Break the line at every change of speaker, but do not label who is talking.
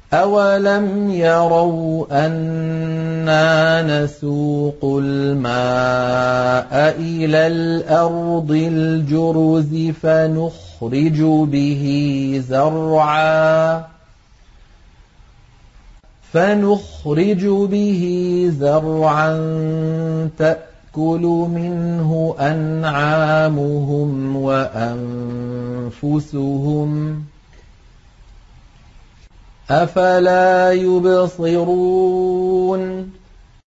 أَوَلَمْ يَرَوْا أَنَّا نَسُوقُ الْمَاءَ إِلَى الْأَرْضِ الْجُرُزِ فَنُخْرِجُ بِهِ زَرْعًا تَأْكُلُ مِنْهُ أَنْعَامُهُمْ وَأَنفُسُهُمْ ۖ أَفَلَا يُبْصِرُونَ